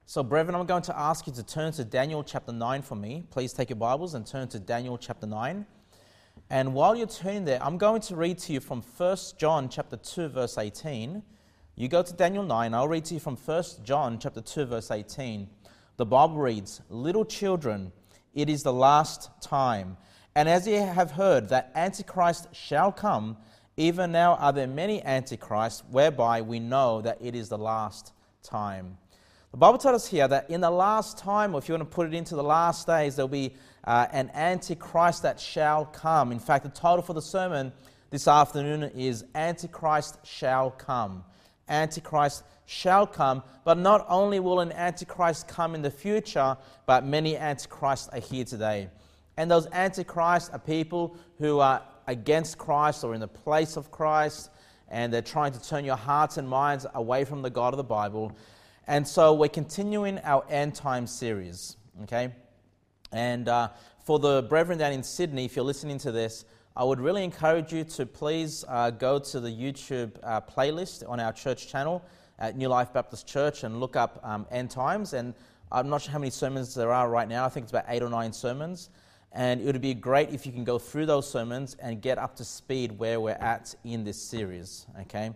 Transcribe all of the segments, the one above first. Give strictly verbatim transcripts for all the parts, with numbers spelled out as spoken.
So, brethren, I'm going to ask you to turn to Daniel chapter nine for me. Please take your Bibles and turn to Daniel chapter nine. And while you're turning there, I'm going to read to you from First John chapter two, verse eighteen. You go to Daniel nine, I'll read to you from First John chapter two, verse eighteen. The Bible reads, "Little children, it is the last time. And as ye have heard that Antichrist shall come, even now are there many Antichrists, whereby we know that it is the last time." The Bible tells us here that in the last time, or if you want to put it into the last days, there will be uh, an Antichrist that shall come. In fact, the title for the sermon this afternoon is Antichrist Shall Come. Antichrist shall come, but not only will an Antichrist come in the future, but many Antichrists are here today. And those Antichrists are people who are against Christ or in the place of Christ, and they're trying to turn your hearts and minds away from the God of the Bible. And so we're continuing our end time series, okay? And uh, for the brethren down in Sydney, if you're listening to this, I would really encourage you to please uh, go to the YouTube uh, playlist on our church channel at New Life Baptist Church and look up um, end times. And I'm not sure how many sermons there are right now. I think it's about eight or nine sermons. And it would be great if you can go through those sermons and get up to speed where we're at in this series, okay?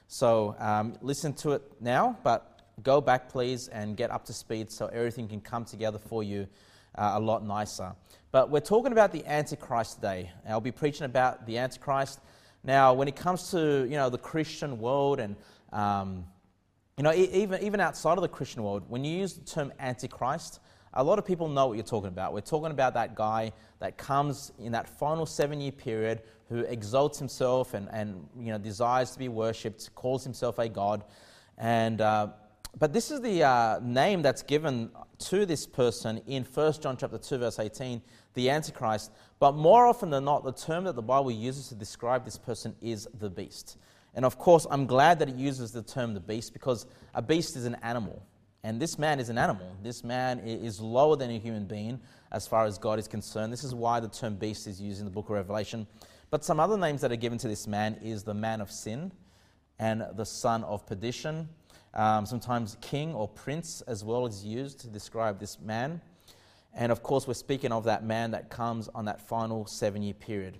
So um, listen to it now, but go back, please, and get up to speed so everything can come together for you uh, a lot nicer. But we're talking about the Antichrist today. I'll be preaching about the Antichrist. Now, when it comes to, you know, the Christian world and, um, you know, e- even, even outside of the Christian world, when you use the term Antichrist, a lot of people know what you're talking about. We're talking about that guy that comes in that final seven-year period who exalts himself and, and you know, desires to be worshipped, calls himself a god, and... Uh, But this is the uh, name that's given to this person in First John chapter two, verse eighteen, the Antichrist. But more often than not, the term that the Bible uses to describe this person is the beast. And of course, I'm glad that it uses the term the beast, because a beast is an animal. And this man is an animal. This man is lower than a human being as far as God is concerned. This is why the term beast is used in the book of Revelation. But some other names that are given to this man is the man of sin and the son of perdition. Um, sometimes king or prince as well is used to describe this man. And of course, we're speaking of that man that comes on that final seven-year period.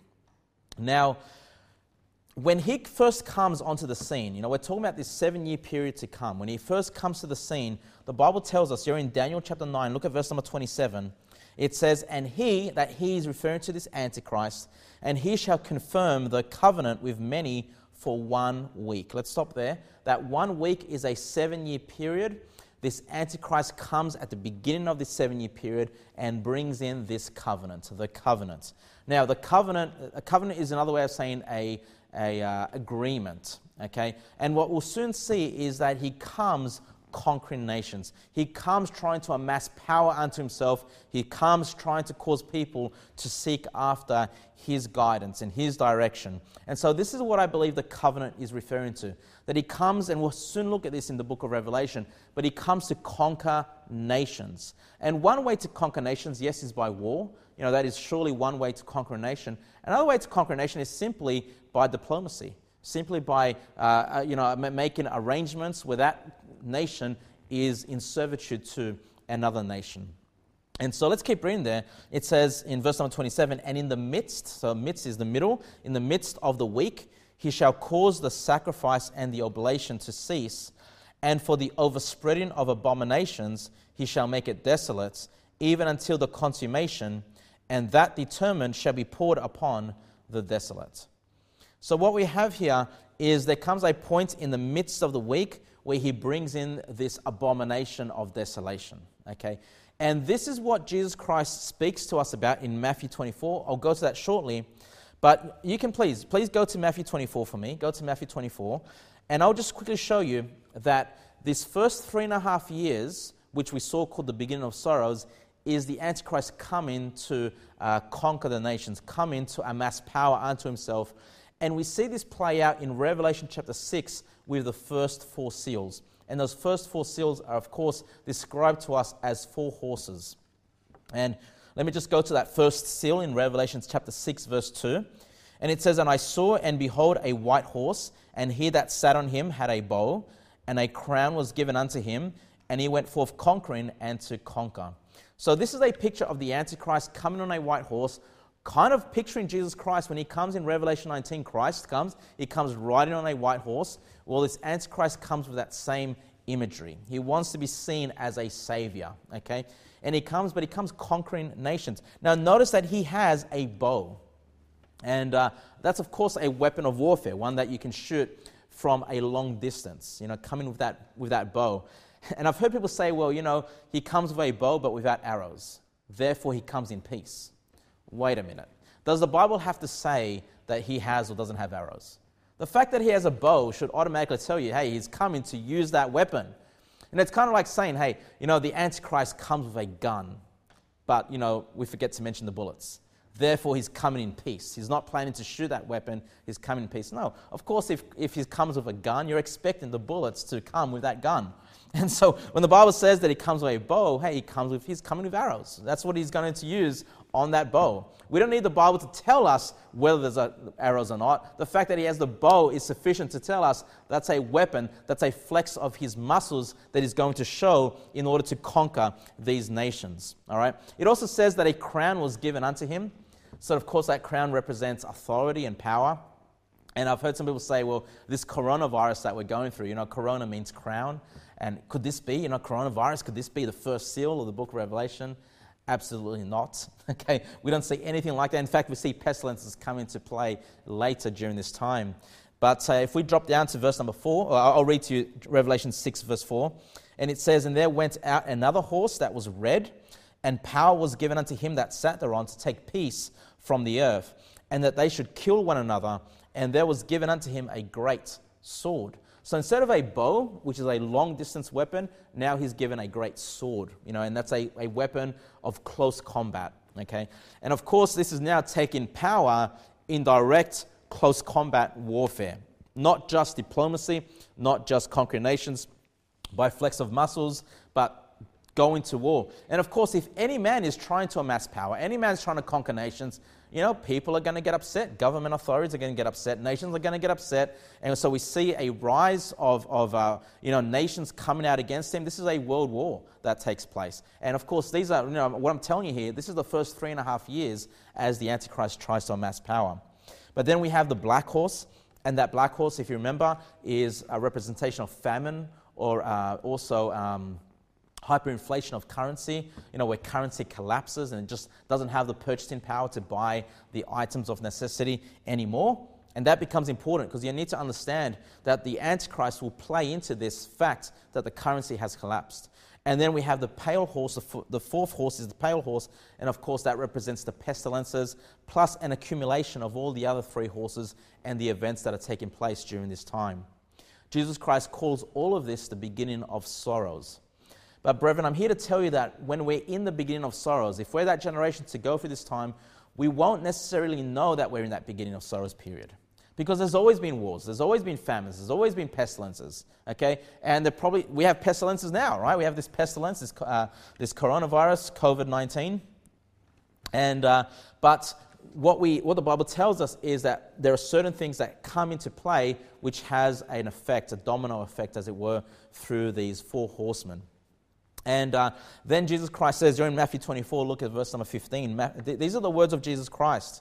Now, when he first comes onto the scene, you know, we're talking about this seven-year period to come. When he first comes to the scene, the Bible tells us, here in Daniel chapter nine, look at verse number twenty-seven, it says, "And he," that he is referring to this Antichrist, "and he shall confirm the covenant with many for one week." Let's stop there. That one week is a seven-year period. This Antichrist comes at the beginning of this seven-year period and brings in this covenant, the covenant. Now, the covenant, a covenant is another way of saying a, a uh, agreement, okay? And what we'll soon see is that he comes conquering nations. He comes trying to amass power unto himself. He comes trying to cause people to seek after his guidance and his direction. And so this is what I believe the covenant is referring to. That he comes, and we'll soon look at this in the book of Revelation, but he comes to conquer nations. And one way to conquer nations, yes, is by war. You know, that is surely one way to conquer a nation. Another way to conquer a nation is simply by diplomacy. Simply by, uh, you know, making arrangements where that nation is in servitude to another nation. And so let's keep reading there. It says in verse number twenty-seven, "And in the midst," so midst is the middle, "in the midst of the week, he shall cause the sacrifice and the oblation to cease, and for the overspreading of abominations he shall make it desolate, even until the consummation, and that determined shall be poured upon the desolate." So what we have here is there comes a point in the midst of the week where he brings in this abomination of desolation, okay? And this is what Jesus Christ speaks to us about in Matthew twenty-four. I'll go to that shortly. But you can please, please go to Matthew twenty-four for me. Go to Matthew twenty-four. And I'll just quickly show you that this first three and a half years, which we saw called the beginning of sorrows, is the Antichrist coming to uh, conquer the nations, coming to amass power unto himself. And we see this play out in Revelation chapter six with the first four seals. And those first four seals are, of course, described to us as four horses. And let me just go to that first seal in Revelation chapter six, verse two. And it says, "And I saw, and behold, a white horse, and he that sat on him had a bow, and a crown was given unto him, and he went forth conquering and to conquer. So this is a picture of the Antichrist coming on a white horse, kind of picturing Jesus Christ. When he comes in Revelation nineteen, Christ comes, he comes riding on a white horse. Well, this Antichrist comes with that same imagery. He wants to be seen as a savior, okay? And he comes, but he comes conquering nations. Now, notice that he has a bow. And uh, that's, of course, a weapon of warfare, one that you can shoot from a long distance, you know, coming with that, with that bow. And I've heard people say, well, you know, he comes with a bow, but without arrows. Therefore, he comes in peace. Wait a minute. Does the Bible have to say that he has or doesn't have arrows? The fact that he has a bow should automatically tell you, hey, he's coming to use that weapon. And it's kind of like saying, hey, you know, the Antichrist comes with a gun, but, you know, we forget to mention the bullets. Therefore, he's coming in peace. He's not planning to shoot that weapon. He's coming in peace. No, of course, if, if he comes with a gun, you're expecting the bullets to come with that gun. And so when the Bible says that he comes with a bow, hey, he comes with, he's coming with arrows. That's what he's going to use on that bow. We don't need the Bible to tell us whether there's a, arrows or not. The fact that he has the bow is sufficient to tell us that's a weapon, that's a flex of his muscles that he's going to show in order to conquer these nations. All right. It also says that a crown was given unto him. So, of course, that crown represents authority and power. And I've heard some people say, well, this coronavirus that we're going through, you know, corona means crown. And could this be, you know, coronavirus, could this be the first seal of the book of Revelation? Absolutely not. Okay, we don't see anything like that. In fact, we see pestilences come into play later during this time. But uh, if we drop down to verse number four, or I'll read to you Revelation six, verse four. And it says, and there went out another horse that was red, and power was given unto him that sat thereon to take peace from the earth, and that they should kill one another. And there was given unto him a great sword. So instead of a bow, which is a long-distance weapon, now he's given a great sword, you know, and that's a, a weapon of close combat, okay? And of course, this is now taking power in direct close combat warfare, not just diplomacy, not just conquering nations by flex of muscles, but going to war. And of course, if any man is trying to amass power, any man is trying to conquer nations, you know, people are going to get upset. Government authorities are going to get upset. Nations are going to get upset. And so we see a rise of, of uh, you know, nations coming out against him. This is a world war that takes place. And of course, these are, you know, what I'm telling you here, this is the first three and a half years as the Antichrist tries to amass power. But then we have the black horse. And that black horse, if you remember, is a representation of famine or uh, also... Um, hyperinflation of currency, you know, where currency collapses and it just doesn't have the purchasing power to buy the items of necessity anymore. And that becomes important because you need to understand that the Antichrist will play into this fact that the currency has collapsed. And then we have the pale horse, the fourth horse is the pale horse, and of course that represents the pestilences, plus an accumulation of all the other three horses and the events that are taking place during this time. Jesus Christ calls all of this the beginning of sorrows. But brethren, I'm here to tell you that when we're in the beginning of sorrows, if we're that generation to go through this time, we won't necessarily know that we're in that beginning of sorrows period. Because there's always been wars, there's always been famines, there's always been pestilences, okay? And probably we have pestilences now, right? We have this pestilence, this, uh, this coronavirus, covid nineteen. And uh, but what we what the Bible tells us is that there are certain things that come into play which has an effect, a domino effect, as it were, through these four horsemen. And uh, then Jesus Christ says, during Matthew twenty-four, look at verse number fifteen. Ma- th- these are the words of Jesus Christ.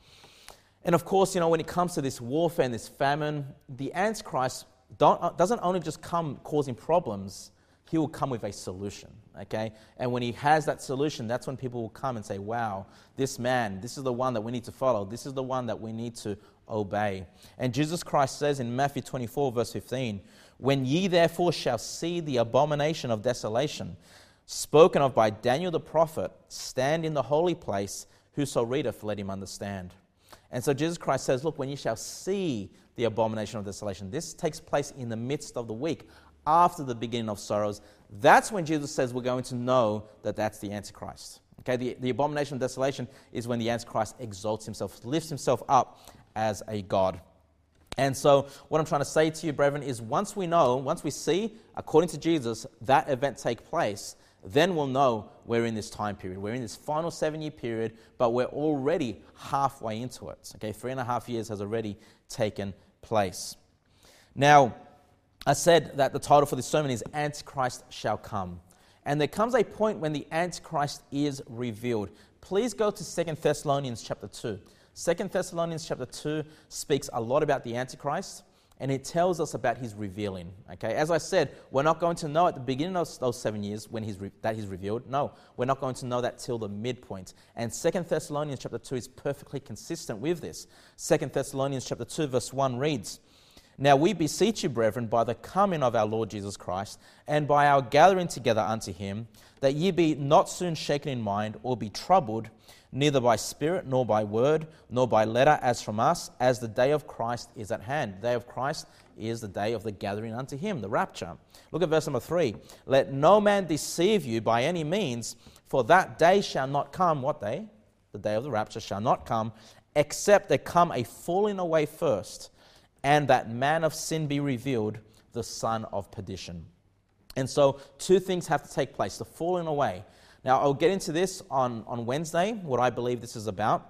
And of course, you know, when it comes to this warfare and this famine, the Antichrist don't, uh, doesn't only just come causing problems, he will come with a solution, okay? And when he has that solution, that's when people will come and say, wow, this man, this is the one that we need to follow. This is the one that we need to obey. And Jesus Christ says in Matthew twenty-four, verse fifteen, when ye therefore shall see the abomination of desolation, spoken of by Daniel the prophet, stand in the holy place, whoso readeth, let him understand. And so Jesus Christ says, look, when you shall see the abomination of desolation, this takes place in the midst of the week, after the beginning of sorrows. That's when Jesus says we're going to know that that's the Antichrist. Okay, the, the abomination of desolation is when the Antichrist exalts himself, lifts himself up as a god. And so what I'm trying to say to you, brethren, is once we know, once we see, according to Jesus, that event take place, then we'll know we're in this time period. We're in this final seven-year period, but we're already halfway into it. Okay, three and a half years has already taken place. Now, I said that the title for this sermon is Antichrist Shall Come. And there comes a point when the Antichrist is revealed. Please go to Second Thessalonians chapter two. Second Thessalonians chapter two speaks a lot about the Antichrist, and it tells us about his revealing. Okay, as I said, we're not going to know at the beginning of those seven years when he's re- that he's revealed. No, we're not going to know that till the midpoint. And Second Thessalonians chapter two is perfectly consistent with this. Second Thessalonians chapter two verse one reads, "Now we beseech you, brethren, by the coming of our Lord Jesus Christ, and by our gathering together unto him, that ye be not soon shaken in mind, or be troubled, neither by spirit, nor by word, nor by letter as from us, as the day of Christ is at hand." The day of Christ is the day of the gathering unto him, the rapture. Look at verse number three. "Let no man deceive you by any means, for that day shall not come." What day? The day of the rapture shall not come, "except there come a falling away first, and that man of sin be revealed, the son of perdition." And so two things have to take place, the falling away. Now, I'll get into this on, on Wednesday, what I believe this is about.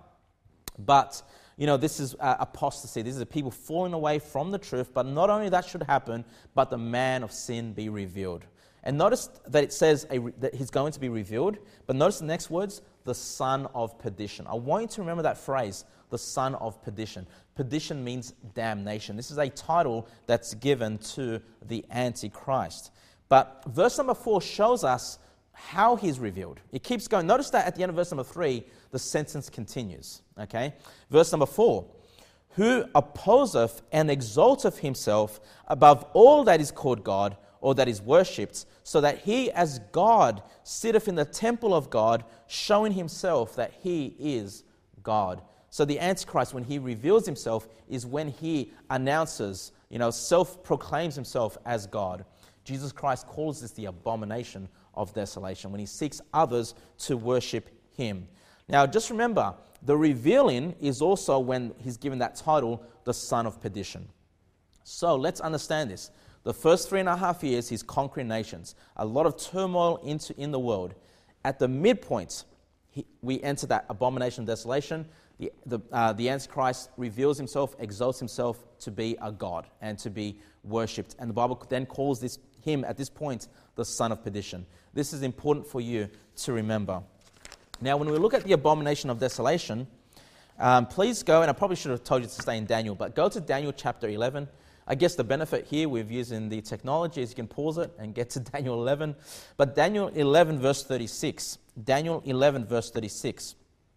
But, you know, this is uh, apostasy. This is people falling away from the truth. But not only that should happen, but the man of sin be revealed. And notice that it says a, that he's going to be revealed. But notice the next words, the son of perdition. I want you to remember that phrase, the son of perdition. Perdition means damnation. This is a title that's given to the Antichrist. But verse number four shows us how he's revealed. It keeps going. Notice that at the end of verse number three, the sentence continues. Okay? Verse number four. "Who opposeth and exalteth himself above all that is called God, or that is worshipped, so that he as God sitteth in the temple of God, showing himself that he is God." So the Antichrist, when he reveals himself, is when he announces, you know, self-proclaims himself as God. Jesus Christ calls this the abomination of desolation, when he seeks others to worship him. Now, just remember, the revealing is also when he's given that title, the son of perdition. So let's understand this. The first three and a half years, he's conquering nations. A lot of turmoil into in the world. At the midpoint, he, we enter that abomination of desolation. The, the, uh, the Antichrist reveals himself, exalts himself to be a god and to be worshipped. And the Bible then calls this him at this point the son of perdition. This is important for you to remember. Now, when we look at the abomination of desolation, um, please go, and I probably should have told you to stay in Daniel, but go to Daniel chapter eleven. I guess the benefit here with using the technology is you can pause it and get to Daniel eleven. But Daniel eleven verse thirty-six. Daniel eleven verse thirty-six.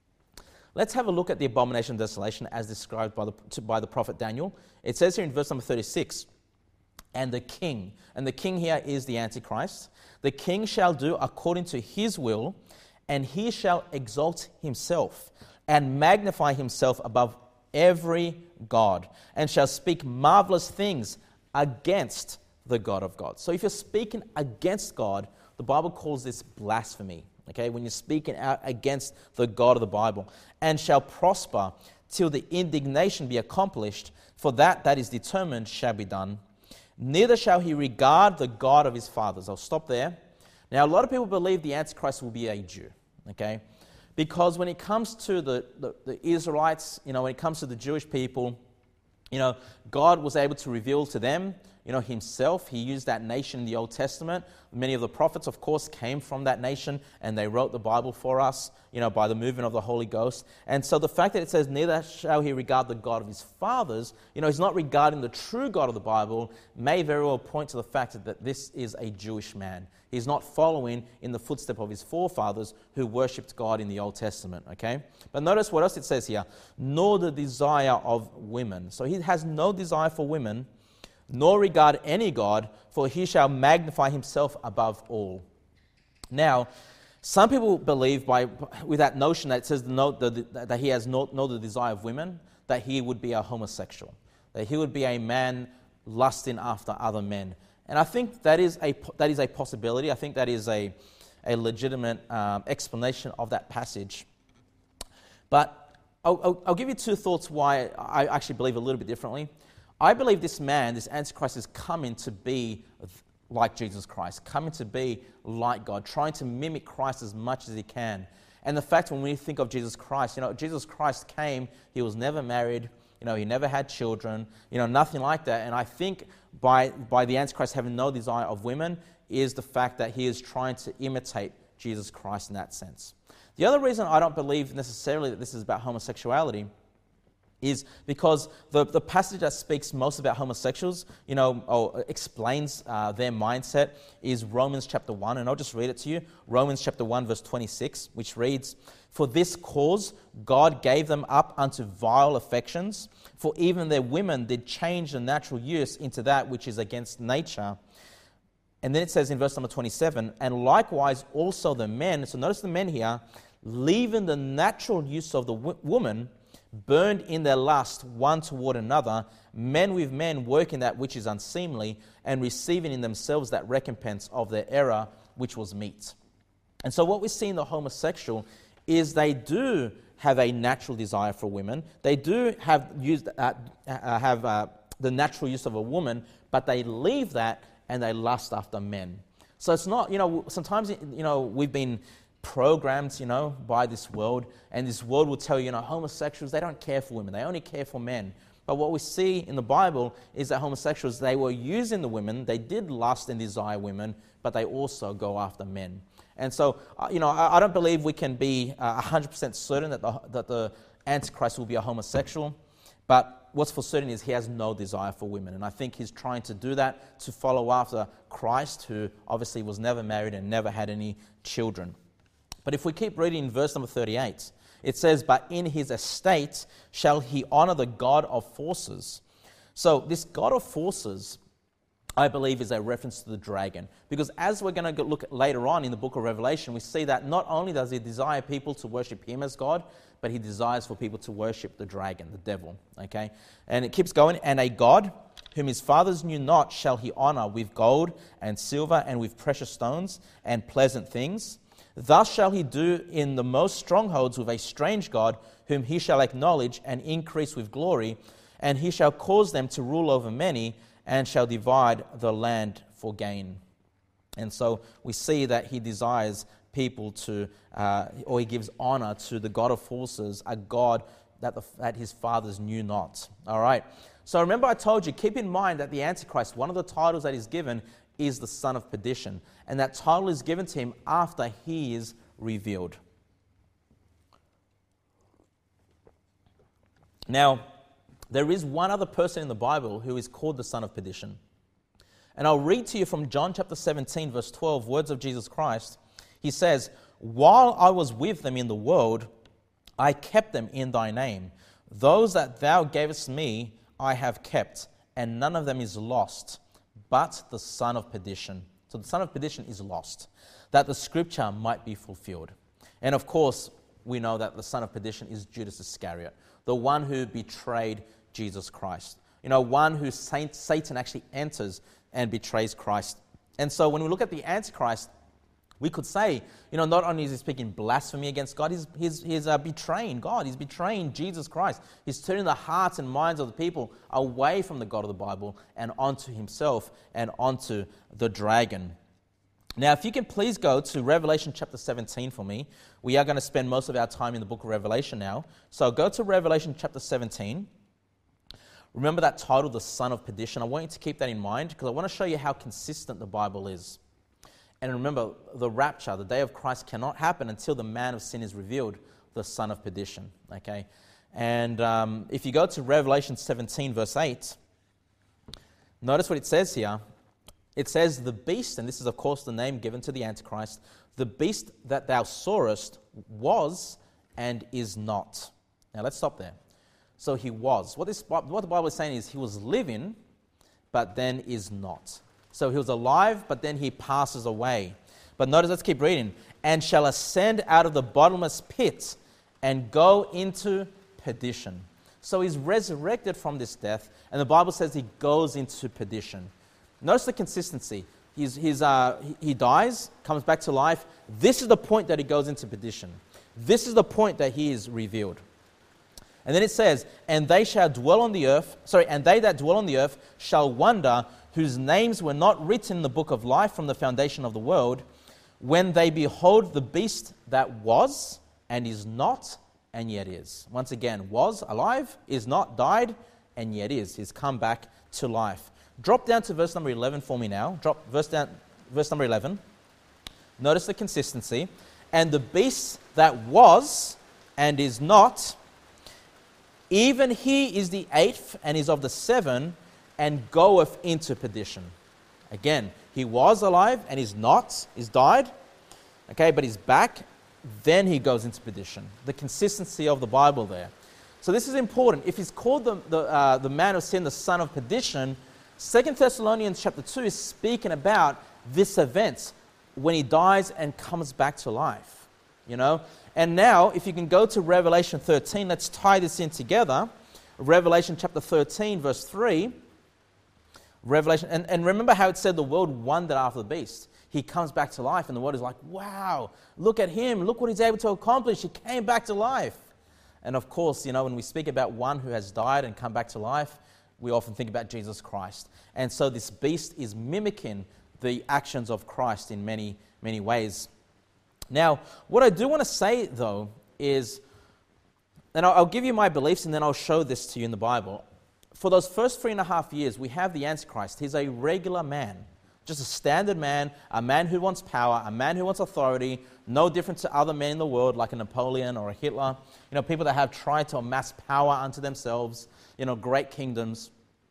Let's have a look at the abomination of desolation as described by the, to, by the prophet Daniel. It says here in verse number thirty-six, "And the king," and the king here is the Antichrist, "the king shall do according to his will, and he shall exalt himself and magnify himself above every god, and shall speak marvelous things against the God of gods." So if you're speaking against God, the Bible calls this blasphemy. Okay, when you're speaking out against the God of the Bible, "and shall prosper till the indignation be accomplished, for that that is determined shall be done. Neither shall he regard the God of his fathers." I'll stop there. Now, a lot of people believe the Antichrist will be a Jew, okay? Because when it comes to the, the, the Israelites, you know, when it comes to the Jewish people, you know, God was able to reveal to them, you know, himself. He used that nation in the Old Testament. Many of the prophets, of course, came from that nation, and they wrote the Bible for us, you know, by the movement of the Holy Ghost. And so the fact that it says, "Neither shall he regard the God of his fathers," you know, he's not regarding the true God of the Bible, may very well point to the fact that this is a Jewish man. He's not following in the footstep of his forefathers who worshipped God in the Old Testament, okay? But notice what else it says here. "Nor the desire of women." So he has no desire for women, "nor regard any God, for he shall magnify himself above all." Now, some people believe by with that notion that it says no, the, that he has no, no the desire of women, that he would be a homosexual, that he would be a man lusting after other men. And I think that is a that is a possibility. I think that is a a legitimate um, explanation of that passage. But I'll, I'll, I'll give you two thoughts why I actually believe a little bit differently. I believe this man, this Antichrist, is coming to be like Jesus Christ, coming to be like God, trying to mimic Christ as much as he can. And the fact when we think of Jesus Christ, you know, Jesus Christ came, he was never married, you know, he never had children, you know, nothing like that. And I think by, by the Antichrist having no desire of women is the fact that he is trying to imitate Jesus Christ in that sense. The other reason I don't believe necessarily that this is about homosexuality is because the, the passage that speaks most about homosexuals, you know, or explains uh, their mindset is Romans chapter one, and I'll just read it to you. Romans chapter one, verse twenty-six, which reads, "For this cause God gave them up unto vile affections, for even their women did change the natural use into that which is against nature." And then it says in verse number twenty-seven, "And likewise also the men," so notice the men here, "leaving the natural use of the w- woman, burned in their lust one toward another, men with men working that which is unseemly, and receiving in themselves that recompense of their error, which was meat." And so what we see in the homosexual is they do have a natural desire for women. They do have used uh, uh, have uh, the natural use of a woman, but they leave that and they lust after men. So it's not, you know, sometimes, you know, we've been programmed, you know, by this world, and this world will tell you, you know, homosexuals, they don't care for women, they only care for men. But what we see in the Bible is that homosexuals, they were using the women, they did lust and desire women, but they also go after men. And so, uh, you know, I, I don't believe we can be uh, one hundred percent certain that the, that the Antichrist will be a homosexual, but what's for certain is he has no desire for women. And I think he's trying to do that to follow after Christ, who obviously was never married and never had any children. But if we keep reading in verse number thirty-eight, it says, "But in his estate shall he honor the God of forces." So this God of forces, I believe, is a reference to the dragon. Because as we're going to look at later on in the book of Revelation, we see that not only does he desire people to worship him as God, but he desires for people to worship the dragon, the devil. Okay, and it keeps going. "And a God whom his fathers knew not shall he honor with gold and silver and with precious stones and pleasant things. Thus shall he do in the most strongholds with a strange God, whom he shall acknowledge and increase with glory, and he shall cause them to rule over many, and shall divide the land for gain." And so we see that he desires people to, uh, or he gives honor to the God of forces, a God that, the, that his fathers knew not. All right. So remember I told you, keep in mind that the Antichrist, one of the titles that is given is the son of perdition. And that title is given to him after he is revealed. Now, there is one other person in the Bible who is called the son of perdition. And I'll read to you from John chapter seventeen, verse twelve, words of Jesus Christ. He says, "While I was with them in the world, I kept them in thy name. Those that thou gavest me, I have kept, and none of them is lost, but the son of perdition." So the son of perdition is lost, that the scripture might be fulfilled. And of course, we know that the son of perdition is Judas Iscariot, the one who betrayed Jesus Christ. You know, one who Saint, Satan actually enters and betrays Christ. And so when we look at the Antichrist, we could say, you know, not only is he speaking blasphemy against God, he's, he's, he's uh, betraying God. He's betraying Jesus Christ. He's turning the hearts and minds of the people away from the God of the Bible and onto himself and onto the dragon. Now, if you can please go to Revelation chapter seventeen for me. We are going to spend most of our time in the book of Revelation now. So go to Revelation chapter seventeen. Remember that title, the son of perdition. I want you to keep that in mind because I want to show you how consistent the Bible is. And remember, the rapture, the day of Christ, cannot happen until the man of sin is revealed, the son of perdition. Okay, and um, if you go to Revelation seventeen, verse eight, notice what it says here. It says, "The beast," and this is of course the name given to the Antichrist, "the beast that thou sawest was and is not." Now let's stop there. So he was. What, this, what the Bible is saying is he was living, but then is not. So he was alive, but then he passes away. But notice, let's keep reading. "And shall ascend out of the bottomless pit and go into perdition." So he's resurrected from this death, and the Bible says he goes into perdition. Notice the consistency. He's, he's, uh, he dies, comes back to life. This is the point that he goes into perdition. This is the point that he is revealed. And then it says, "And they shall dwell on the earth, sorry, and they that dwell on the earth shall wonder, whose names were not written in the book of life from the foundation of the world, when they behold the beast that was and is not and yet is." Once again, was alive, is not, died, and yet is. He's come back to life. Drop down to verse number eleven for me now. Drop verse down, verse number eleven. Notice the consistency. And the beast that was and is not, even he is the eighth and is of the seven, and goeth into perdition. Again, he was alive and is not, is died, okay, but he's back, then he goes into perdition. The consistency of the Bible there. So this is important. If he's called the, the, uh, the man of sin, the son of perdition, Second Thessalonians chapter two is speaking about this event when he dies and comes back to life, you know. And now, if you can go to Revelation thirteen, let's tie this in together. Revelation chapter thirteen, verse three. Revelation, and, and remember how it said the world wondered after the beast. He comes back to life, and the world is like, wow, look at him. Look what he's able to accomplish. He came back to life. And of course, you know, when we speak about one who has died and come back to life, we often think about Jesus Christ. And so this beast is mimicking the actions of Christ in many, many ways. Now, what I do want to say, though, is, and I'll, I'll give you my beliefs and then I'll show this to you in the Bible. For those first three and a half years, we have the Antichrist. He's a regular man, just a standard man, a man who wants power, a man who wants authority, no different to other men in the world like a Napoleon or a Hitler. You know, people that have tried to amass power unto themselves, you know, great kingdoms.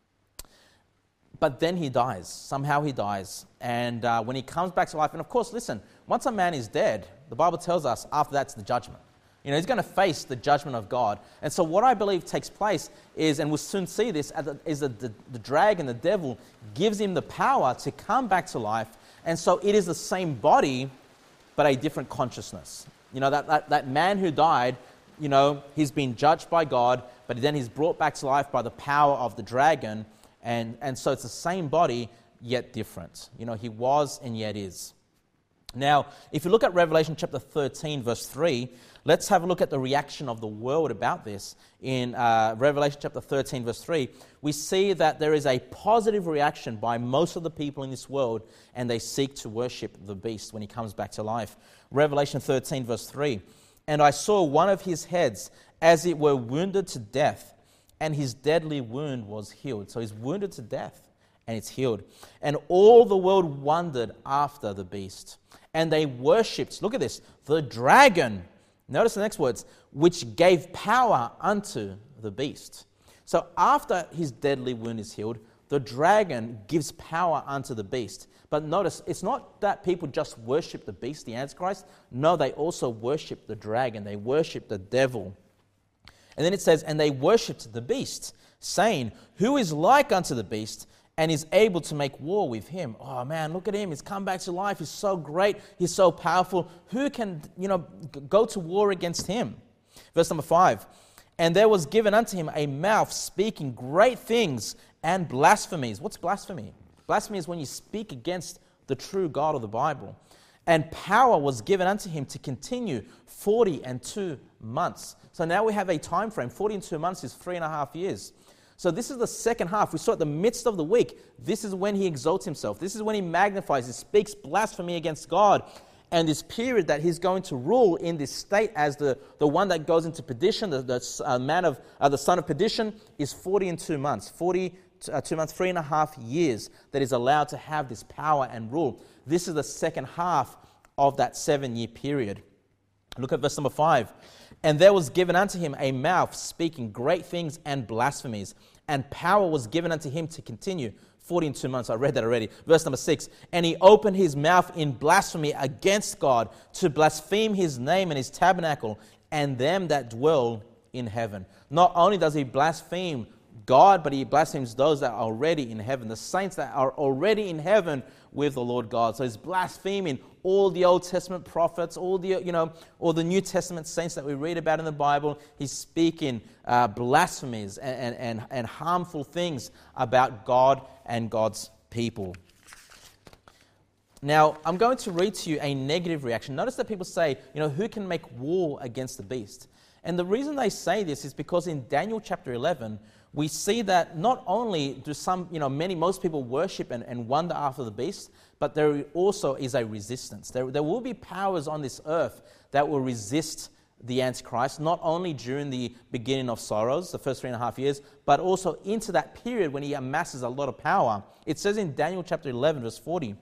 But then he dies. Somehow he dies. And uh, when he comes back to life, and of course, listen, once a man is dead, the Bible tells us after that's the judgment. You know, he's going to face the judgment of God. And so what I believe takes place is, and we'll soon see this, is that the, the dragon, the devil, gives him the power to come back to life. And so it is the same body, but a different consciousness. You know, that, that, that man who died, you know, he's been judged by God, but then he's brought back to life by the power of the dragon. And, and so it's the same body, yet different. You know, he was and yet is. Now, if you look at Revelation chapter thirteen, verse three, let's have a look at the reaction of the world about this. In uh, Revelation chapter thirteen, verse three, we see that there is a positive reaction by most of the people in this world, and they seek to worship the beast when he comes back to life. Revelation thirteen, verse three, and I saw one of his heads as it were wounded to death, and his deadly wound was healed. So he's wounded to death, and it's healed. And all the world wondered after the beast. And they worshipped, look at this, the dragon. Notice the next words, which gave power unto the beast. So after his deadly wound is healed, the dragon gives power unto the beast. But notice, it's not that people just worship the beast, the Antichrist. No, they also worship the dragon. They worship the devil. And then it says, and they worshipped the beast, saying, who is like unto the beast, and is able to make war with him? Oh man, look at him. He's come back to life. He's so great. He's so powerful. Who can, you know, go to war against him? Verse number five. And there was given unto him a mouth speaking great things and blasphemies. What's blasphemy? Blasphemy is when you speak against the true God of the Bible. And power was given unto him to continue forty and two months. So now we have a time frame. Forty and two months is three and a half years. So this is the second half. We saw at the midst of the week, this is when he exalts himself. This is when he magnifies, he speaks blasphemy against God. And this period that he's going to rule in this state as the, the one that goes into perdition, the, the uh, man of uh, the son of perdition, is forty and two months. forty, uh, two months, three and a half years that is allowed to have this power and rule. This is the second half of that seven-year period. Look at verse number five. And there was given unto him a mouth speaking great things and blasphemies, and power was given unto him to continue forty and two months. I read that already. Verse number six. And he opened his mouth in blasphemy against God, to blaspheme his name and his tabernacle, and them that dwell in heaven. Not only does he blaspheme God, but he blasphemes those that are already in heaven, the saints that are already in heaven with the Lord God. So he's blaspheming all the Old Testament prophets, all the, you know, all the New Testament saints that we read about in the Bible. He's speaking uh, blasphemies and, and, and harmful things about God and God's people. Now, I'm going to read to you a negative reaction. Notice that people say, you know, who can make war against the beast? And the reason they say this is because in Daniel chapter eleven, we see that not only do some, you know, many, most people worship and, and wonder after the beast, but there also is a resistance. There, there will be powers on this earth that will resist the Antichrist, not only during the beginning of sorrows, the first three and a half years, but also into that period when he amasses a lot of power. It says in Daniel chapter eleven, verse forty,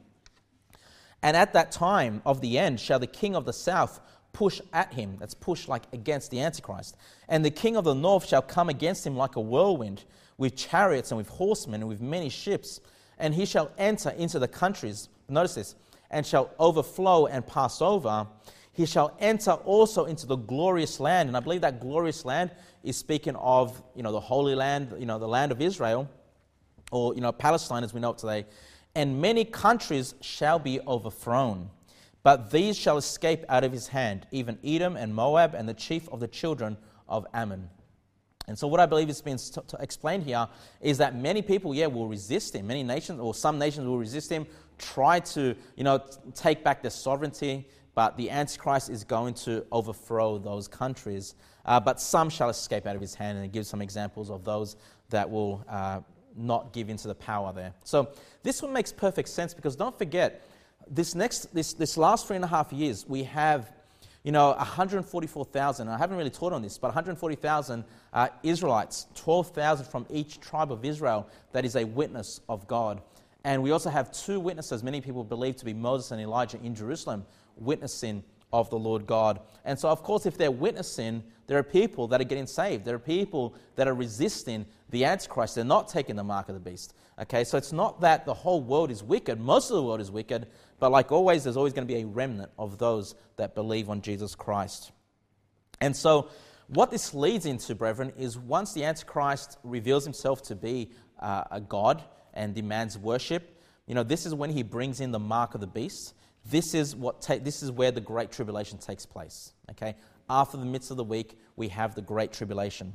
"And at that time of the end shall the king of the south push at him," that's push like against the Antichrist, "and the king of the north shall come against him like a whirlwind, with chariots and with horsemen and with many ships. And he shall enter into the countries," notice this, "and shall overflow and pass over. He shall enter also into the glorious land." And I believe that glorious land is speaking of, you know, the Holy Land, you know, the land of Israel, or, you know, Palestine as we know it today. "And many countries shall be overthrown, but these shall escape out of his hand, even Edom and Moab and the chief of the children of Ammon." And so what I believe is being t- t- explained here is that many people, yeah, will resist him. Many nations, or some nations will resist him, try to, you know, t- take back their sovereignty, but the Antichrist is going to overthrow those countries. Uh, but some shall escape out of his hand, and it gives some examples of those that will uh, not give into the power there. So this one makes perfect sense, because don't forget, this next, this, this last three and a half years, we have, you know, one hundred forty-four thousand, I haven't really taught on this, but one hundred forty thousand uh, Israelites, twelve thousand from each tribe of Israel, that is a witness of God. And we also have two witnesses, many people believe to be Moses and Elijah in Jerusalem, witnessing of the Lord God. And so, of course, if they're witnessing, there are people that are getting saved. There are people that are resisting the Antichrist. They're not taking the mark of the beast. Okay, so it's not that the whole world is wicked. Most of the world is wicked. But like always, there's always going to be a remnant of those that believe on Jesus Christ. And so what this leads into, brethren, is once the Antichrist reveals himself to be uh, a god and demands worship, you know, this is when he brings in the mark of the beast. This is what ta- this is where the Great Tribulation takes place. Okay, after the midst of the week, we have the Great Tribulation.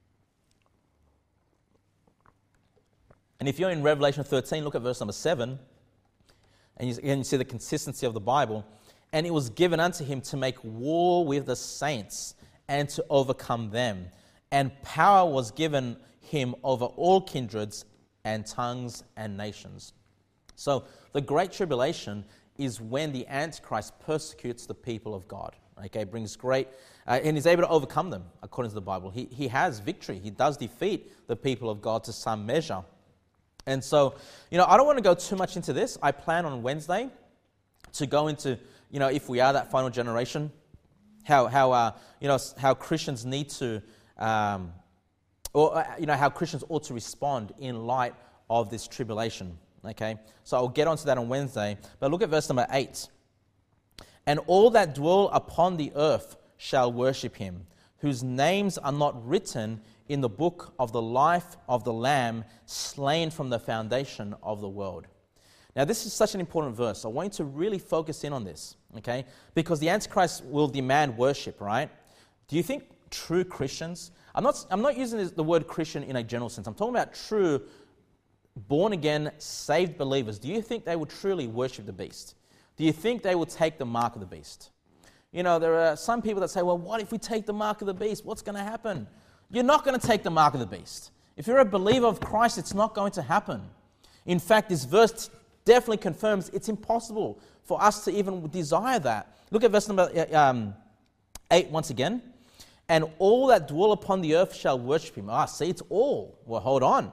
And if you're in Revelation thirteen, look at verse number seven, and you, and you see the consistency of the Bible. "And it was given unto him to make war with the saints and to overcome them. And power was given him over all kindreds and tongues and nations." So the Great Tribulation is when the Antichrist persecutes the people of God. Okay, brings great, uh, and is able to overcome them, according to the Bible. He, he has victory. He does defeat the people of God to some measure. And so, you know, I don't want to go too much into this. I plan on Wednesday to go into, you know, if we are that final generation, how, how uh, you know, how Christians need to, um, or, uh, you know, how Christians ought to respond in light of this tribulation. Okay, so I'll get onto that on Wednesday. But look at verse number eight. "And all that dwell upon the earth shall worship him, whose names are not written in the book of the life of the Lamb, slain from the foundation of the world." Now, this is such an important verse. I want you to really focus in on this, okay? Because the Antichrist will demand worship, right? Do you think true Christians, I'm not, I'm not using the word Christian in a general sense. I'm talking about true born-again, saved believers. Do you think they will truly worship the beast? Do you think they will take the mark of the beast? You know, there are some people that say, well, what if we take the mark of the beast? What's going to happen? You're not going to take the mark of the beast. If you're a believer of Christ, it's not going to happen. In fact, this verse definitely confirms it's impossible for us to even desire that. Look at verse number um, eight once again. "And all that dwell upon the earth shall worship him." Ah, see, it's all. Well, hold on.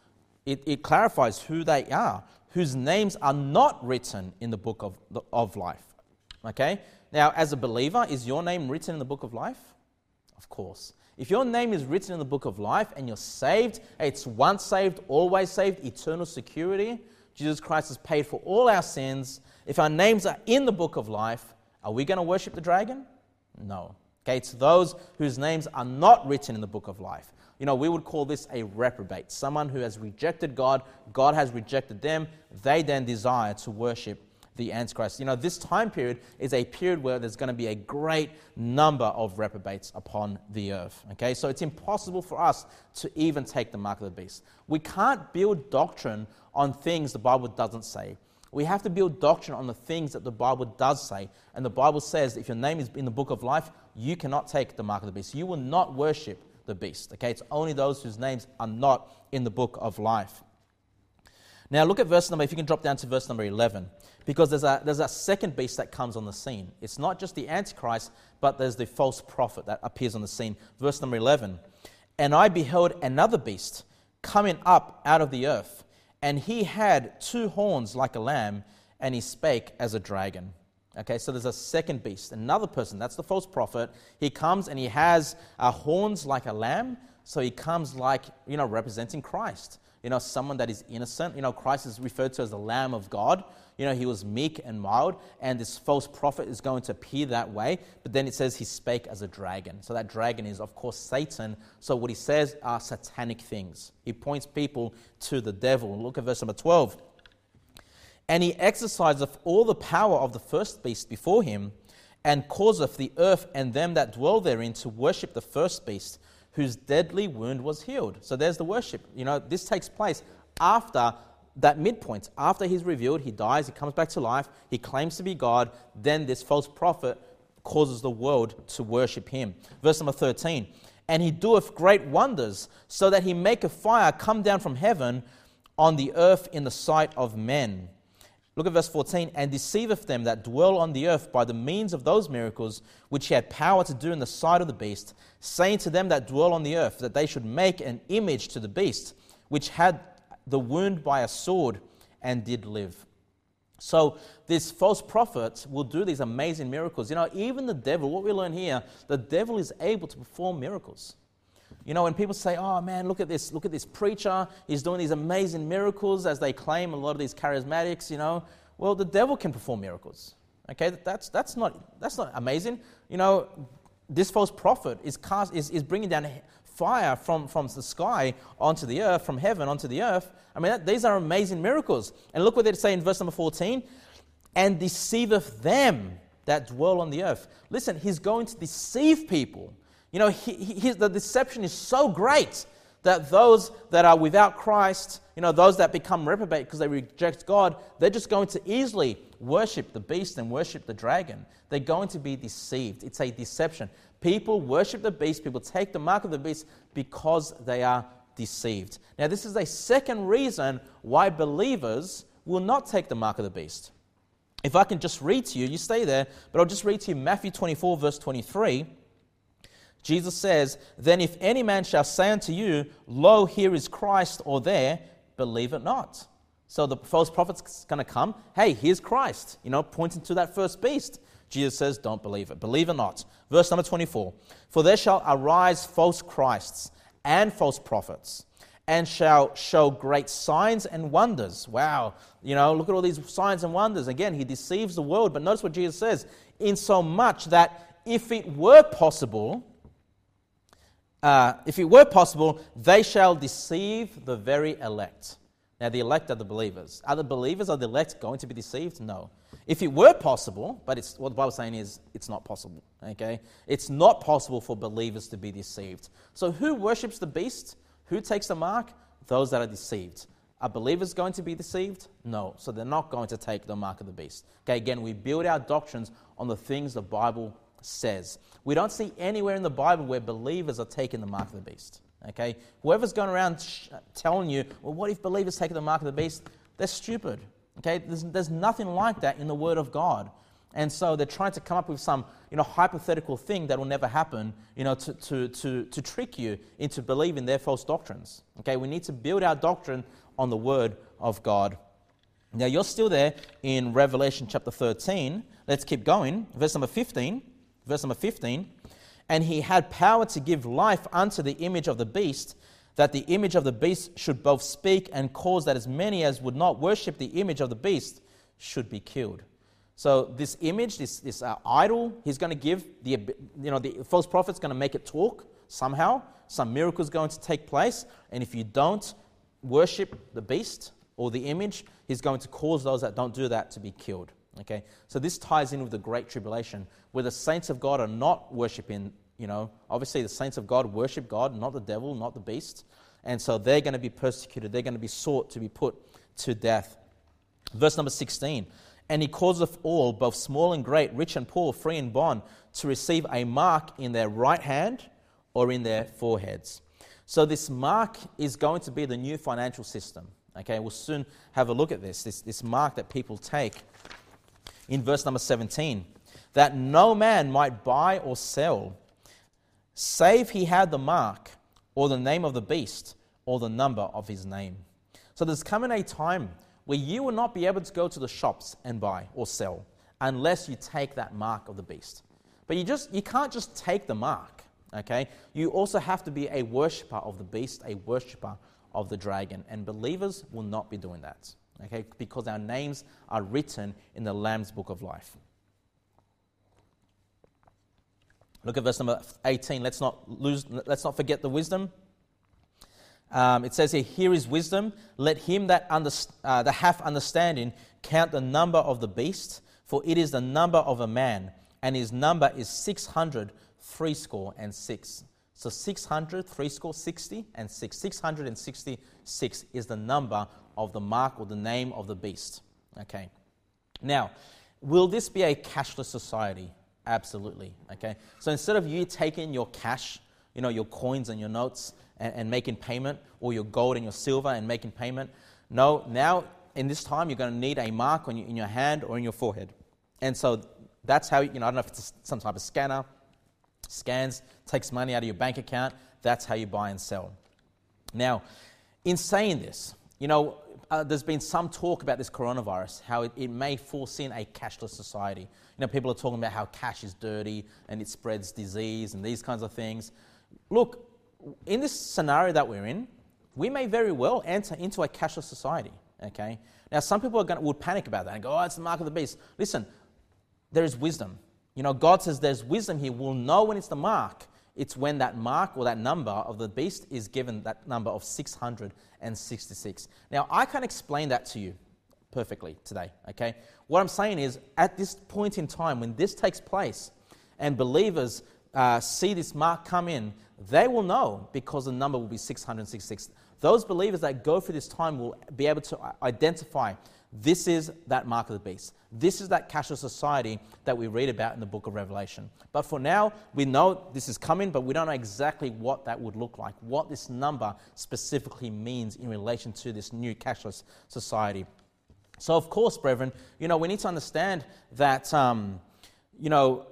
It, it clarifies who they are, whose names are not written in the book of, of life. Okay? Now, as a believer, is your name written in the book of life? Of course. If your name is written in the book of life and you're saved, it's once saved, always saved, eternal security. Jesus Christ has paid for all our sins. If our names are in the book of life, are we going to worship the dragon? No. Okay, it's those whose names are not written in the book of life. You know, we would call this a reprobate, someone who has rejected God. God has rejected them. They then desire to worship the Antichrist. You know, this time period is a period where there's going to be a great number of reprobates upon the earth. Okay, so it's impossible for us to even take the mark of the beast. We can't build doctrine on things the Bible doesn't say. We have to build doctrine on the things that the Bible does say. And the Bible says that if your name is in the book of life, you cannot take the mark of the beast. You will not worship the beast. Okay, it's only those whose names are not in the book of life. Now look at verse number, if you can drop down to verse number eleven, because there's a, there's a second beast that comes on the scene. It's not just the Antichrist, but there's the false prophet that appears on the scene. Verse number eleven, and I beheld another beast coming up out of the earth, and he had two horns like a lamb, and he spake as a dragon. Okay, so there's a second beast, another person, that's the false prophet. He comes and he has uh, horns like a lamb, so he comes like, you know, representing Christ. You know, someone that is innocent. You know, Christ is referred to as the Lamb of God. You know, he was meek and mild, and this false prophet is going to appear that way. But then it says he spake as a dragon. So that dragon is, of course, Satan. So what he says are satanic things. He points people to the devil. Look at verse number twelve. And he exerciseth all the power of the first beast before him, and causeth the earth and them that dwell therein to worship the first beast, whose deadly wound was healed. So there's the worship. You know, this takes place after that midpoint. After he's revealed, he dies, he comes back to life, he claims to be God, then this false prophet causes the world to worship him. Verse number thirteen, and he doeth great wonders, so that he maketh fire come down from heaven on the earth in the sight of men. Look at verse fourteen, and deceiveth them that dwell on the earth by the means of those miracles which he had power to do in the sight of the beast, saying to them that dwell on the earth that they should make an image to the beast, which had the wound by a sword and did live. So this false prophet will do these amazing miracles. You know, even the devil, what we learn here, the devil is able to perform miracles. You know, when people say, oh man, look at this, look at this preacher, he's doing these amazing miracles, as they claim, a lot of these charismatics, you know, well, the devil can perform miracles. Okay, that's that's not that's not amazing. You know, this false prophet is cast is, is bringing down fire from, from the sky onto the earth, from heaven onto the earth. I mean, that, these are amazing miracles. And look what they say in verse number fourteen, and deceiveth them that dwell on the earth. Listen, he's going to deceive people. You know, he, he, the deception is so great that those that are without Christ, you know, those that become reprobate because they reject God, they're just going to easily worship the beast and worship the dragon. They're going to be deceived. It's a deception. People worship the beast, people take the mark of the beast because they are deceived. Now, this is a second reason why believers will not take the mark of the beast. If I can just read to you, you stay there, but I'll just read to you Matthew twenty-four, verse twenty-three. Jesus says, then if any man shall say unto you, lo, here is Christ, or there, believe it not. So the false prophet's going to come, hey, here's Christ, you know, pointing to that first beast. Jesus says, don't believe it. Believe it not. Verse number twenty-four, for there shall arise false Christs and false prophets, and shall show great signs and wonders. Wow, you know, look at all these signs and wonders. Again, he deceives the world, but notice what Jesus says, in so much that if it were possible, Uh, if it were possible, they shall deceive the very elect. Now, the elect are the believers. Are the believers, are the elect going to be deceived? No. If it were possible, but it's what the Bible's saying is it's not possible. Okay, it's not possible for believers to be deceived. So, who worships the beast? Who takes the mark? Those that are deceived. Are believers going to be deceived? No. So they're not going to take the mark of the beast. Okay, again, we build our doctrines on the things the Bible says. We don't see anywhere in the Bible where believers are taking the mark of the beast. Okay, whoever's going around sh- telling you, well, what if believers take the mark of the beast? They're stupid. Okay, there's, there's nothing like that in the Word of God. And so they're trying to come up with some, you know, hypothetical thing that will never happen, you know, to, to, to, to trick you into believing their false doctrines. Okay, we need to build our doctrine on the Word of God. Now, you're still there in Revelation chapter thirteen. Let's keep going. Verse number fifteen. Verse number fifteen. And he had power to give life unto the image of the beast, that the image of the beast should both speak and cause that as many as would not worship the image of the beast should be killed. So this image, this, this uh, idol, he's going to give, the you know, the false prophet's going to make it talk somehow. Some miracle is going to take place. And if you don't worship the beast or the image, he's going to cause those that don't do that to be killed. Okay, so this ties in with the Great Tribulation, where the saints of God are not worshiping, you know, obviously the saints of God worship God, not the devil, not the beast. And so they're going to be persecuted. They're going to be sought to be put to death. Verse number sixteen. And he causeth all, both small and great, rich and poor, free and bond, to receive a mark in their right hand or in their foreheads. So this mark is going to be the new financial system. Okay, we'll soon have a look at this, this, this mark that people take in verse number seventeen. That no man might buy or sell, save he had the mark, or the name of the beast, or the number of his name. So there's coming a time where you will not be able to go to the shops and buy or sell unless you take that mark of the beast. But you just you can't just take the mark, okay? You also have to be a worshipper of the beast, a worshipper of the dragon. And believers will not be doing that, okay? Because our names are written in the Lamb's Book of Life. Look at verse number eighteen. Let's not lose. Let's not forget the wisdom. Um, it says here, "Here is wisdom. Let him that under, uh, that hath understanding count the number of the beast, for it is the number of a man, and his number is six hundred threescore and six." So six hundred, threescore, sixty, and six. Six hundred and sixty-six is the number of the mark or the name of the beast. Okay. Now, will this be a cashless society? Absolutely. Okay. So instead of you taking your cash, you know, your coins and your notes and, and making payment, or your gold and your silver and making payment, no, now in this time you're going to need a mark on your, in your hand or in your forehead. And so that's how, you know, I don't know if it's some type of scanner, scans, takes money out of your bank account. That's how you buy and sell. Now, in saying this, you know, uh, there's been some talk about this coronavirus, how it, it may force in a cashless society. You know, people are talking about how cash is dirty and it spreads disease and these kinds of things. Look, in this scenario that we're in, we may very well enter into a cashless society, okay? Now, some people are going to, would panic about that and go, oh, it's the mark of the beast. Listen, there is wisdom. You know, God says there's wisdom here. We'll know when it's the mark. It's when that mark or that number of the beast is given, that number of six hundred sixty-six. Now, I can't explain that to you perfectly today, okay? What I'm saying is, at this point in time, when this takes place and believers uh, see this mark come in, they will know because the number will be six hundred sixty-six. Those believers that go through this time will be able to identify this is that mark of the beast. This is that cashless society that we read about in the book of Revelation. But for now, we know this is coming, but we don't know exactly what that would look like, what this number specifically means in relation to this new cashless society. So, of course, brethren, you know, we need to understand that, um, you know,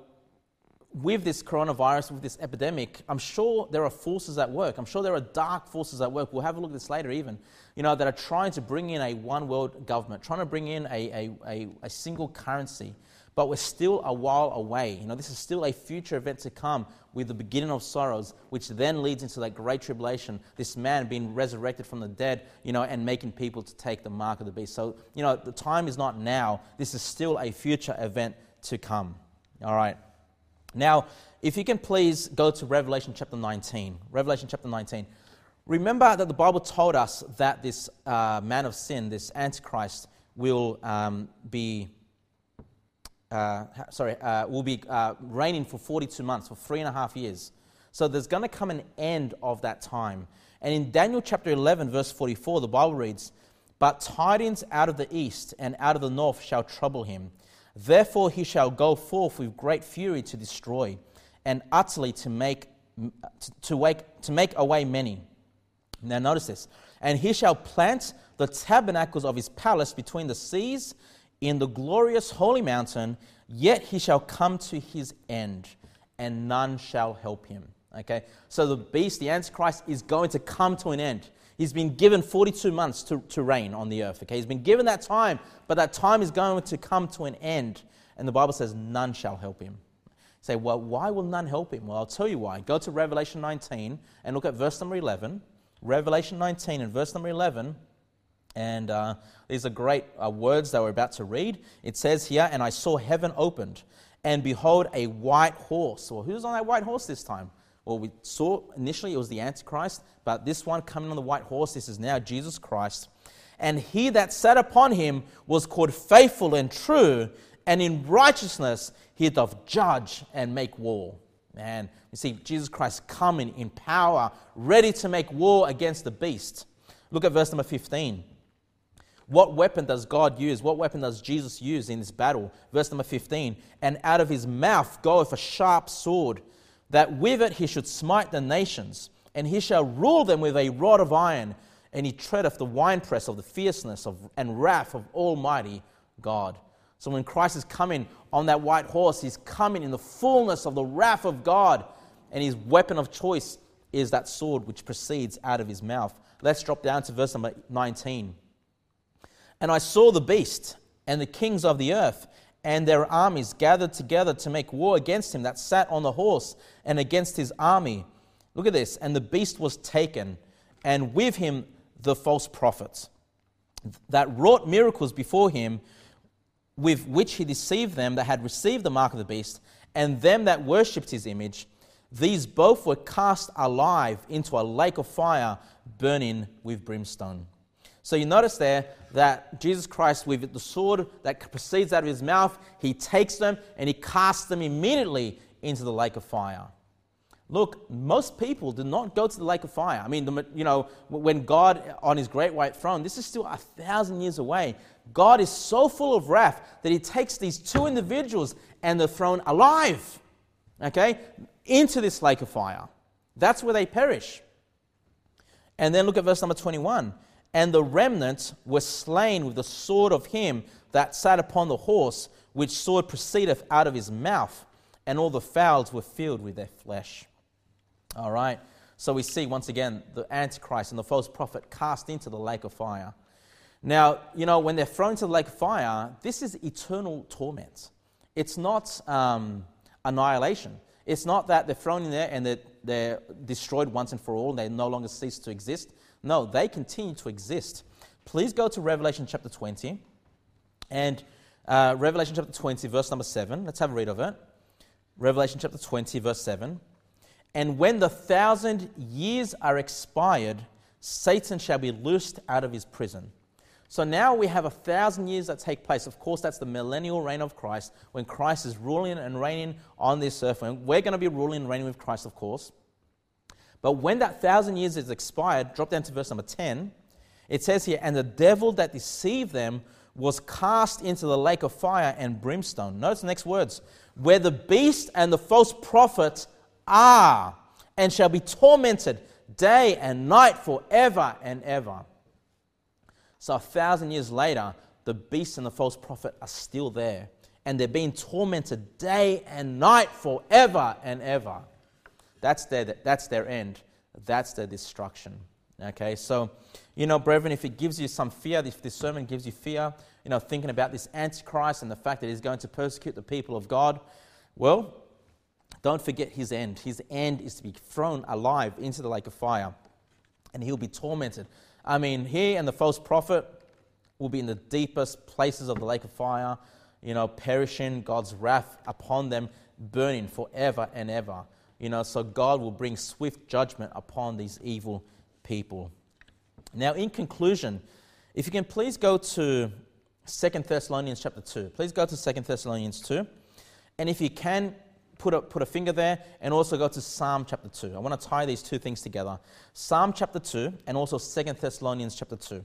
with this coronavirus, with this epidemic, I'm sure there are forces at work. I'm sure there are dark forces at work. We'll have a look at this later even, you know, that are trying to bring in a one world government, trying to bring in a, a, a, a single currency. But we're still a while away. You know, this is still a future event to come with the beginning of sorrows, which then leads into that great tribulation, this man being resurrected from the dead, you know, and making people to take the mark of the beast. So, you know, the time is not now. This is still a future event to come. All right. Now, if you can please go to Revelation chapter nineteen. Revelation chapter nineteen. Remember that the Bible told us that this uh, man of sin, this Antichrist, will um, be, uh, sorry, uh, will be uh, reigning for forty-two months, for three and a half years. So there's going to come an end of that time. And in Daniel chapter eleven, verse forty-four, the Bible reads, "But tidings out of the east and out of the north shall trouble him. Therefore he shall go forth with great fury to destroy, and utterly to make to, to wake to make away many." Now notice this. "And he shall plant the tabernacles of his palace between the seas in the glorious holy mountain, yet he shall come to his end, and none shall help him." Okay? So the beast, the Antichrist, is going to come to an end. He's been given forty-two months to, to reign on the earth. Okay, he's been given that time, but that time is going to come to an end. And the Bible says none shall help him. You say, well, why will none help him? Well, I'll tell you why. Go to Revelation nineteen and look at verse number eleven. Revelation nineteen and verse number eleven. And uh, these are great uh, words that we're about to read. It says here, "And I saw heaven opened, and behold, a white horse." Well, who's on that white horse this time? Well, we saw initially it was the Antichrist, but this one coming on the white horse, this is now Jesus Christ. "And he that sat upon him was called Faithful and True, and in righteousness he doth judge and make war." Man, you see Jesus Christ coming in power, ready to make war against the beast. Look at verse number fifteen. What weapon does God use? What weapon does Jesus use in this battle? Verse number fifteen. "And out of his mouth goeth a sharp sword, that with it he should smite the nations, and he shall rule them with a rod of iron, and he treadeth the winepress of the fierceness of, and wrath of Almighty God. So when Christ is coming on that white horse, he's coming in the fullness of the wrath of God, and his weapon of choice is that sword which proceeds out of his mouth. Let's drop down to verse number nineteen. And I saw the beast and the kings of the earth and their armies gathered together to make war against him that sat on the horse and against his army. Look at this. And the beast was taken, and with him the false prophets that wrought miracles before him, with which he deceived them that had received the mark of the beast, and them that worshipped his image. These both were cast alive into a lake of fire, burning with brimstone. So you notice there that Jesus Christ, with the sword that proceeds out of his mouth, he takes them and he casts them immediately into the lake of fire. Look, most people do not go to the lake of fire. I mean, the, you know, when God on his great white throne, this is still a thousand years away. God is so full of wrath that he takes these two individuals and they're thrown alive, okay, into this lake of fire. That's where they perish. And then look at verse number twenty-one. And the remnant were slain with the sword of him that sat upon the horse, which sword proceedeth out of his mouth, and all the fowls were filled with their flesh. All right. So we see once again the Antichrist and the false prophet cast into the lake of fire. Now, you know, when they're thrown into the lake of fire, this is eternal torment. It's not um, annihilation. It's not that they're thrown in there and they're, they're destroyed once and for all and they no longer cease to exist. No, they continue to exist. Please go to Revelation chapter twenty. And uh, Revelation chapter twenty, verse number seven. Let's have a read of it. Revelation chapter twenty, verse seven. And when the thousand years are expired, Satan shall be loosed out of his prison. So now we have a thousand years that take place. Of course, that's the millennial reign of Christ, when Christ is ruling and reigning on this earth. And we're going to be ruling and reigning with Christ, of course. But when that thousand years is expired, drop down to verse number ten, it says here, and the devil that deceived them was cast into the lake of fire and brimstone. Notice the next words, where the beast and the false prophet are, and shall be tormented day and night forever and ever. So a thousand years later, the beast and the false prophet are still there, and they're being tormented day and night forever and ever. That's their, that's their end. That's their destruction. Okay, so, you know, brethren, if it gives you some fear, if this sermon gives you fear, you know, thinking about this Antichrist and the fact that he's going to persecute the people of God, well, don't forget his end. His end is to be thrown alive into the lake of fire, and he'll be tormented. I mean, he and the false prophet will be in the deepest places of the lake of fire, you know, perishing, God's wrath upon them, burning forever and ever. You know, so God will bring swift judgment upon these evil people. Now, in conclusion, if you can please go to Second Thessalonians chapter two. Please go to Second Thessalonians two. And if you can, put a, put a finger there and also go to Psalm chapter two. I want to tie these two things together. Psalm chapter two and also Second Thessalonians chapter two.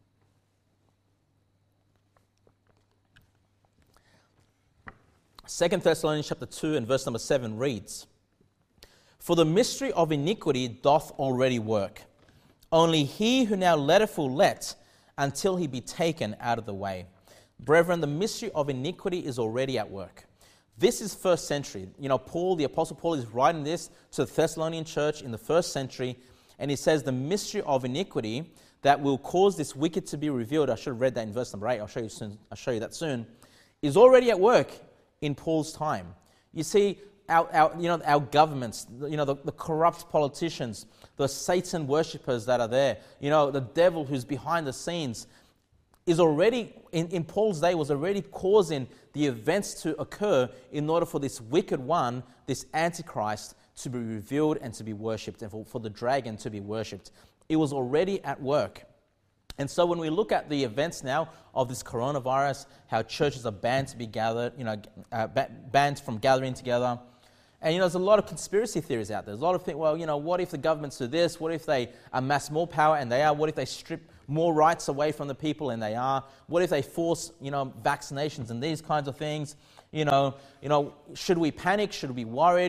Second Thessalonians chapter two and verse number seven reads, for the mystery of iniquity doth already work. Only he who now letteth will let, until he be taken out of the way. Brethren, the mystery of iniquity is already at work. This is first century. You know, Paul, the Apostle Paul, is writing this to the Thessalonian church in the first century, and he says the mystery of iniquity that will cause this wicked to be revealed, I should have read that in verse number eight, I'll show you soon, I'll show you that soon, is already at work in Paul's time. You see, Our, our, you know, our governments, you know, the, the corrupt politicians, the Satan worshippers that are there, you know, the devil who's behind the scenes is already, in, in Paul's day, was already causing the events to occur in order for this wicked one, this Antichrist, to be revealed and to be worshipped, and for, for the dragon to be worshipped. It was already at work. And so when we look at the events now of this coronavirus, how churches are banned to be gathered, you know, uh, banned from gathering together. And, you know, there's a lot of conspiracy theories out there. There's a lot of things, well, you know, what if the governments do this? What if they amass more power, and they are? What if they strip more rights away from the people, and they are? What if they force, you know, vaccinations and these kinds of things? You know, you know, should we panic? Should we be worried?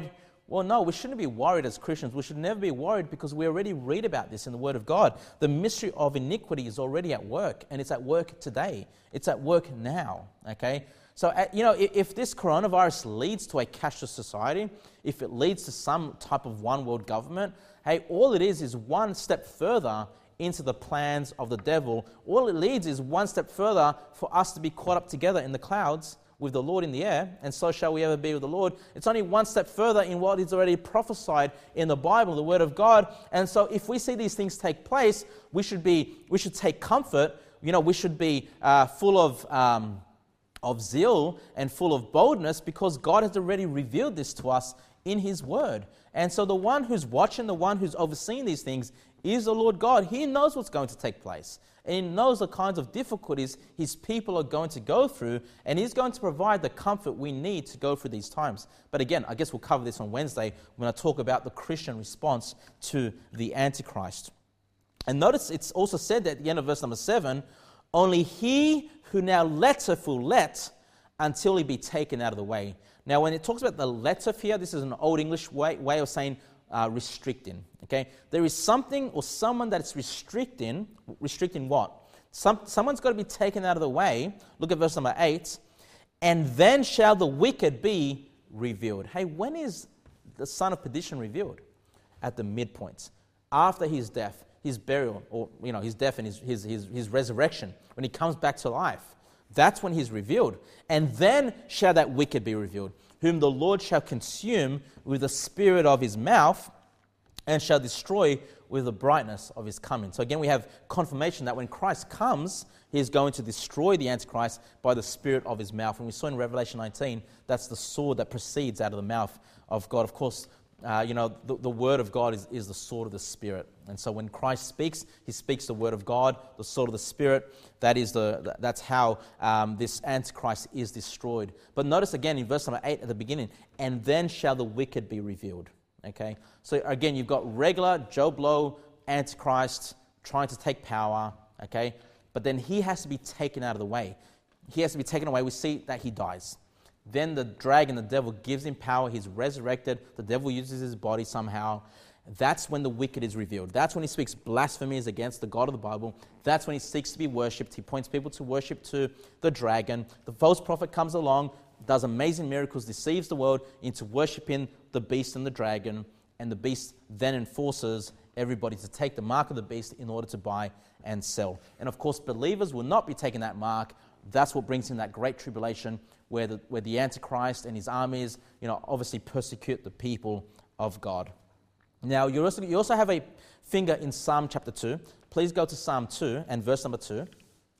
Well, no, we shouldn't be worried as Christians. We should never be worried because we already read about this in the Word of God. The mystery of iniquity is already at work, and it's at work today. It's at work now, okay? So, uh, you know, if, if this coronavirus leads to a cashless society, if it leads to some type of one world government, hey, all it is is one step further into the plans of the devil. All it leads is one step further for us to be caught up together in the clouds with the Lord in the air, and so shall we ever be with the Lord. It's only one step further in what is already prophesied in the Bible, the Word of God. And so if we see these things take place, we should be, we should take comfort. You know, we should be uh, full of um, of zeal and full of boldness because God has already revealed this to us in His Word. And so the one who's watching, the one who's overseeing these things is the Lord God. He knows what's going to take place. And He knows the kinds of difficulties His people are going to go through, and He's going to provide the comfort we need to go through these times. But again, I guess we'll cover this on Wednesday when I talk about the Christian response to the Antichrist. And notice it's also said that at the end of verse number seven, only he who now letteth will let until he be taken out of the way. Now, when it talks about the letteth here, this is an Old English way, way of saying uh, restricting. Okay, there is something or someone that it's restricting. Restricting what? Some, someone's got to be taken out of the way. Look at verse number eight. And then shall the wicked be revealed. Hey, when is the son of perdition revealed? At the midpoint, after his death, his burial, or you know, his death and his, his, his, his resurrection, when he comes back to life. That's when he's revealed. And then shall that wicked be revealed, whom the Lord shall consume with the spirit of his mouth, and shall destroy with the brightness of his coming. So again, we have confirmation that when Christ comes, he is going to destroy the Antichrist by the spirit of his mouth. And we saw in Revelation nineteen, that's the sword that proceeds out of the mouth of God. Of course, uh, you know, the, the word of God is, is the sword of the Spirit. And so when Christ speaks, he speaks the word of God, the sword of the Spirit. That is the that's how um, this Antichrist is destroyed. But notice again in verse number eight at the beginning, and then shall the wicked be revealed. Okay, so again, you've got regular Joe Blow, Antichrist, trying to take power, okay? But then he has to be taken out of the way. He has to be taken away. We see that he dies. Then the dragon, the devil, gives him power. He's resurrected. The devil uses his body somehow. That's when the wicked is revealed. That's when he speaks blasphemies against the God of the Bible. That's when he seeks to be worshipped. He points people to worship to the dragon. The false prophet comes along, does amazing miracles, deceives the world into worshiping the beast and the dragon, and the beast then enforces everybody to take the mark of the beast in order to buy and sell. And of course, believers will not be taking that mark. That's what brings in that great tribulation where the, where the Antichrist and his armies, you know, obviously persecute the people of God. Now, you also, you also have a finger in Psalm chapter two. Please go to Psalm two and verse number two.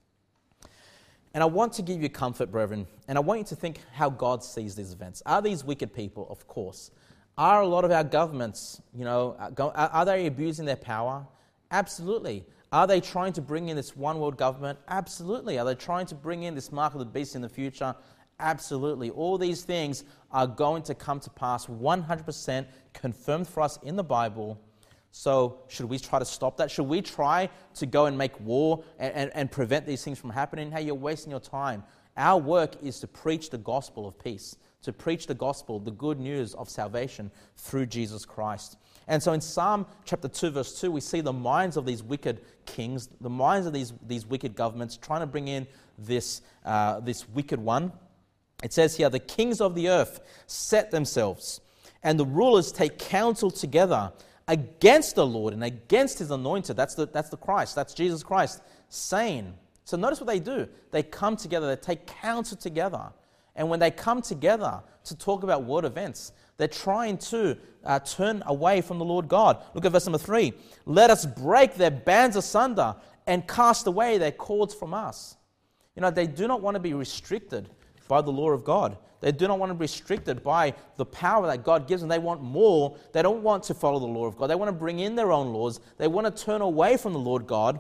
And I want to give you comfort, brethren, and I want you to think how God sees these events. Are these wicked people? Of course. Are a lot of our governments, you know, are they abusing their power? Absolutely. Are they trying to bring in this one world government? Absolutely. Are they trying to bring in this mark of the beast in the future? Absolutely. All these things are going to come to pass one hundred percent confirmed for us in the Bible. So should we try to stop that? Should we try to go and make war and, and, and prevent these things from happening? Hey, you're wasting your time. Our work is to preach the gospel of peace, to preach the gospel, the good news of salvation through Jesus Christ. And so in Psalm chapter two, verse two, we see the minds of these wicked kings, the minds of these, these wicked governments trying to bring in this, uh, this wicked one. It says here, the kings of the earth set themselves, and the rulers take counsel together against the Lord and against his anointed. That's the, that's the Christ, that's Jesus Christ, saying. So notice what they do. They come together, they take counsel together. And when they come together to talk about world events, they're trying to uh, turn away from the Lord God. Look at verse number three. Let us break their bands asunder and cast away their cords from us. You know, they do not want to be restricted by the law of God. They do not want to be restricted by the power that God gives them. They want more. They don't want to follow the law of God. They want to bring in their own laws. They want to turn away from the Lord God.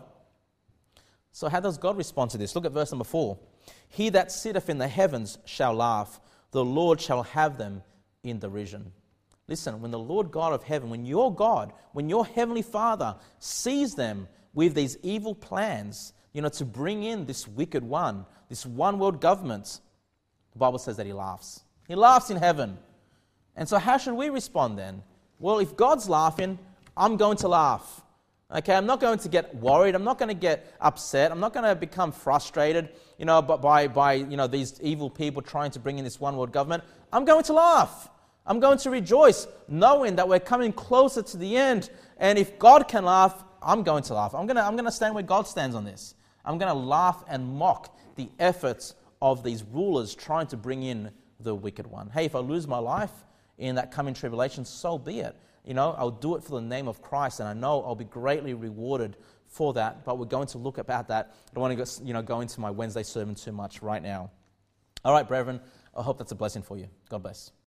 So how does God respond to this? Look at verse number four. He that sitteth in the heavens shall laugh. The Lord shall have them in derision. Listen, when the Lord God of heaven, when your God, when your heavenly Father sees them with these evil plans, you know, to bring in this wicked one, this one world government, the Bible says that he laughs. He laughs in heaven. And so how should we respond then? Well, if God's laughing, I'm going to laugh. Okay, I'm not going to get worried. I'm not going to get upset. I'm not going to become frustrated, you know, by, by you know, these evil people trying to bring in this one world government. I'm going to laugh. I'm going to rejoice, knowing that we're coming closer to the end. And if God can laugh, I'm going to laugh. I'm going to, I'm going to stand where God stands on this. I'm going to laugh and mock the efforts of these rulers trying to bring in the wicked one. Hey, if I lose my life in that coming tribulation, so be it. You know, I'll do it for the name of Christ, and I know I'll be greatly rewarded for that. But we're going to look about that. I don't want to go, you know, go into my Wednesday sermon too much right now. All right, brethren, I hope that's a blessing for you. God bless.